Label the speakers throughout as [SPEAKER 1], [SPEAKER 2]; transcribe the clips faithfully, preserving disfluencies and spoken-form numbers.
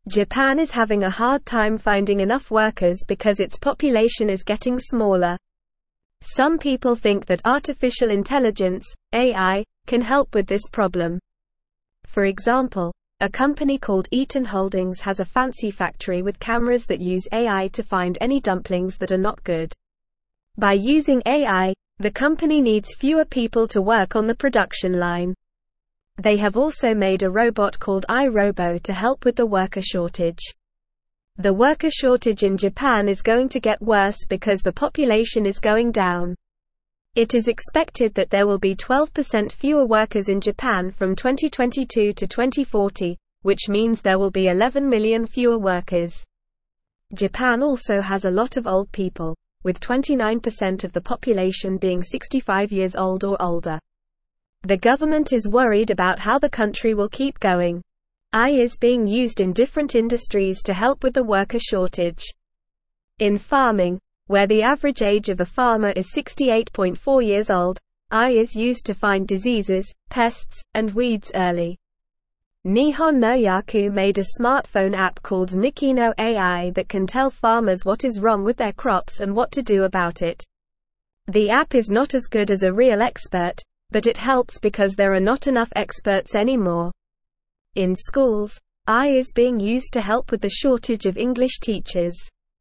[SPEAKER 1] Japan is having a hard time finding enough workers because its population is getting smaller. Some people think that artificial intelligence, A I, can help with this problem. For example, a company called Eaton Holdings has a fancy factory with cameras that use A I to find any dumplings that are not good. By using A I, the company needs fewer people to work on the production line. They have also made a robot called iRobo to help with the worker shortage. The worker shortage in Japan is going to get worse because the population is going down. It is expected that there will be twelve percent fewer workers in Japan from twenty twenty-two to twenty forty, which means there will be eleven million fewer workers. Japan also has a lot of old people, with twenty-nine percent of the population being sixty-five years old or older. The government is worried about how the country will keep going. A I is being used in different industries to help with the worker shortage. In farming, where the average age of a farmer is sixty-eight point four years old, A I is used to find diseases, pests, and weeds early. Nihon no Yaku made a smartphone app called Nikino A I that can tell farmers what is wrong with their crops and what to do about it. The app is not as good as a real expert, but it helps because there are not enough experts anymore. In schools, A I is being used to help with the shortage of English teachers.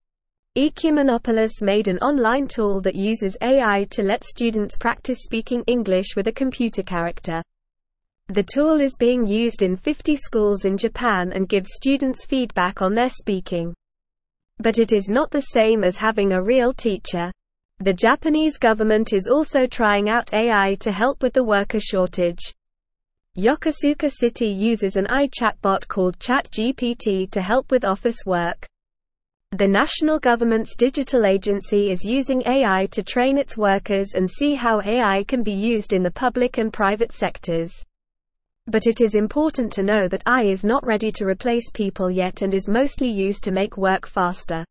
[SPEAKER 1] Ecumenopoulos made an online tool that uses A I to let students practice speaking English with a computer character. The tool is being used in fifty schools in Japan and gives students feedback on their speaking. But it is not the same as having a real teacher. The Japanese government is also trying out A I to help with the worker shortage. Yokosuka City uses an A I chatbot called ChatGPT to help with office work. The national government's digital agency is using A I to train its workers and see how A I can be used in the public and private sectors. But it is important to know that A I is not ready to replace people yet and is mostly used to make work faster.